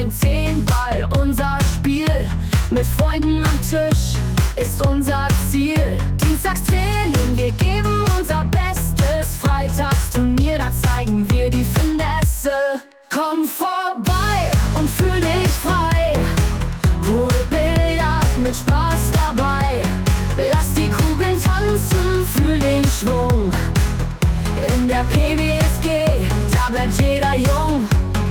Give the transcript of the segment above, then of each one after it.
ein Zehnball, unser Spiel. Mit Freunden am Tisch ist unser Ziel. Dienstagstraining, wir geben unser Bestes. Freitagsturnier, da zeigen wir die Finesse. Komm vorbei und fühl dich frei. Poolbillard mit Spaß dabei. Lass die Kugeln tanzen, fühl den Schwung. In der PBSG, da bleibt jeder jung.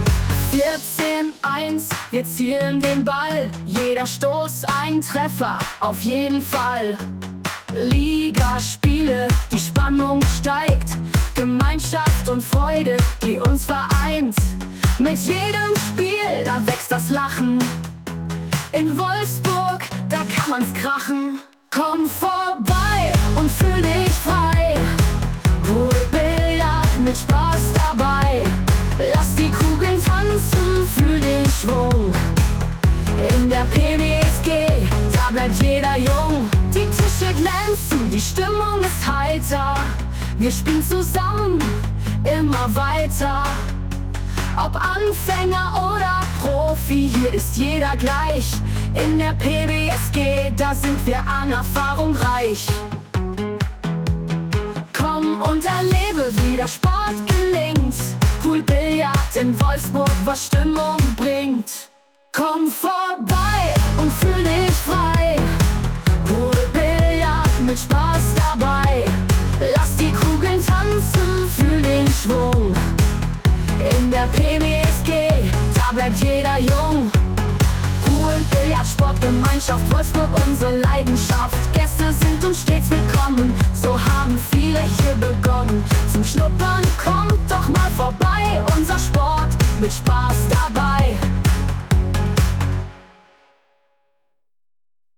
14:1, wir zielen den Ball. Jeder Stoß ein Treffer, auf jeden Fall. Ligaspiele, die Spannung steigt. Gemeinschaft und Freude, die uns vereint. Mit jedem Spiel, da wächst das Lachen. In Wolfsburg, da kann man's krachen. Komm vorbei und fühl dich frei. Poolbillard mit Spaß dabei. Lass die Kugeln tanzen, fühl den Schwung. In der PBSG, da bleibt jeder jung. Die Tische glänzen, die Stimmung ist heiter. Wir spielen zusammen, immer weiter. Ob Anfänger oder Profi, hier ist jeder gleich. In der PBSG, da sind wir an Erfahrung reich. Komm und erlebe, wie der Sport gelingt. Poolbillard in Wolfsburg, was Stimmung bringt. Komm vorbei und fühl dich frei. Poolbillard mit Spaß dabei. Lass die Kugeln tanzen, fühl den Schwung. In der PBSG, da bleibt jeder jung. Poolbillard, Sportgemeinschaft, Wolfsburg, unsere Leidenschaft. Gäste sind uns stets willkommen, so haben viele hier begonnen. Zum Schnuppern kommt doch mal vorbei, unser Sport mit Spaß